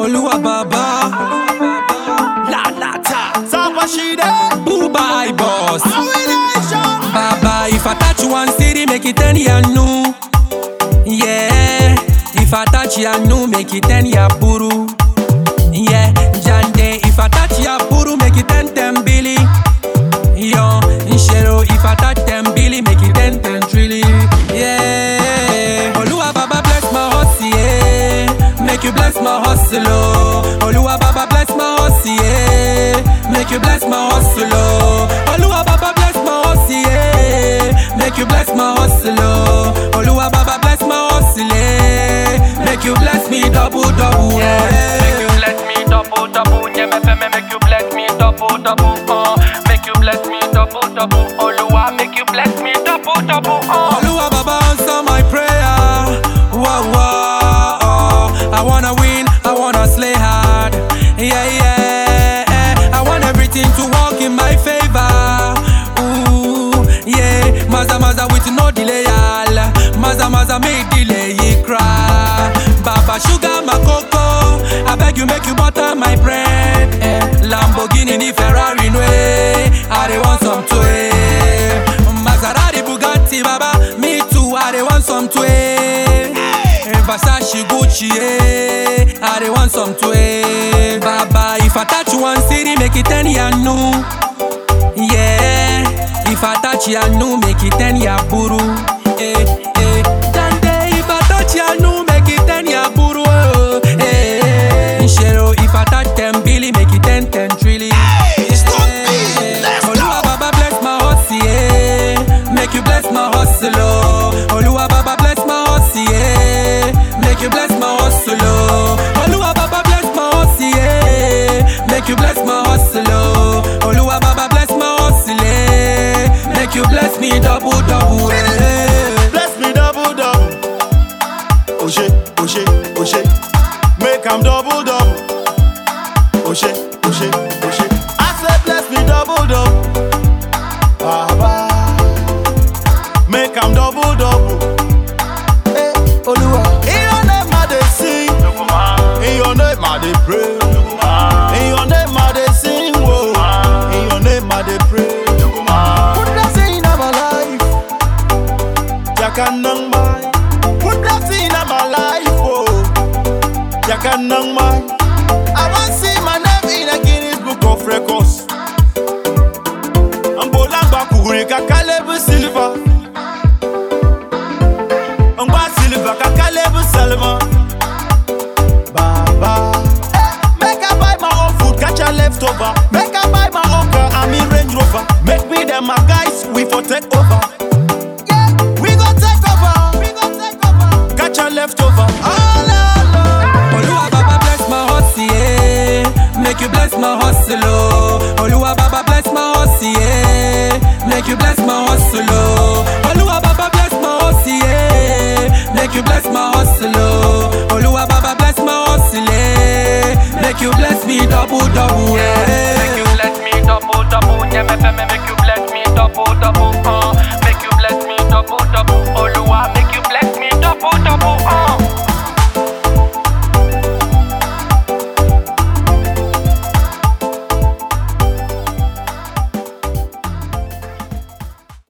Oluwa Baba, La Lata, Sapashide, Dubai boss. Baba, If I touch one city, make it 10 year new. Yeah, if I touch ya new, make it 10 year buru. Yeah, Jande, if I touch ya buru, make it 10 billy. Yo, Inshero, if I touch 10 billy, make it 10 trillion. Yeah, Oluwa Baba bless my hustle, yeah. Make you bless my hustle, oh. Oluwa Baba bless my hustle, yeah. Make you bless my hustle, oh. Oluwa Baba bless my hustle, yeah. Make you bless my hustle, oh. Oluwa Baba bless my hustle, yeah. Make you bless me double, yeah. Make you bless me double, yeah, make you bless me double, make you bless me double, Oluwa, make you bless me double, Oluwa Baba answer my prayer. Whoa, whoa, oh. I wanna win, I wanna slay hard. Yeah, yeah, I want everything to work in my favor. Ooh, yeah, Maza with no delay, all. Maza make delay, ye cry. Baba sugar my cocoa, I beg you make you butter my bread. Lamborghini ni Ferrari no way, I dey want some toy. Maserati Bugatti Baba, me too, I dey want some toy. Versace Gucci, I dey want some toy. Baba, if I touch one city, make it 10 year new. Yeah, if I touch ya new, make it 10 year buru. Jande, if I touch ya new, make it 10 year buru. Inshero, if I touch 10 billy, make it 10 trillion. Oluwa Baba bless my hustle, yeah. Make you bless my hustle, oh. Oluwa Baba bless my hustle, yeah. Make you bless my hustle, oh. Oluwa Baba bless my hustle, yeah. Make you bless my hustle, oh. Oluwa Baba bless my hustle, yeah. Make you bless me double, yeah. bless me double. Oshe, make am double. Oshe. I said bless me double. Baba, make am double. Hey, Oluwa, in your name I dey sing, in your name I dey pray, in your name I dey sing, oh, in your name I dey pray. Put blessing in my life, Jakanang mai. Put blessing in my life, oh, Jakanang mai. I want see my name in a Guinness Book of Records. Ambolanga kureka Caleb Silva. Amba Silva ka Caleb Salma. Baba, make I buy my own food, catch a leftover. Make I buy my own car, I'm in Range Rover. Make me them my guys, we for take over. Yeah, we gon' take over. Catch a leftover. Oluwa Baba bless my hustle, yeah. Make you bless my hustle, oh. Oluwa Baba bless my hustle, yeah. Make you bless my hustle, oh. Oluwa Baba bless my hustle, yeah. Make you bless my hustle, oh. Oluwa Baba bless my hustle, yeah. Make you bless me double, yeah. Make you bless me double, yeah, make you bless me double,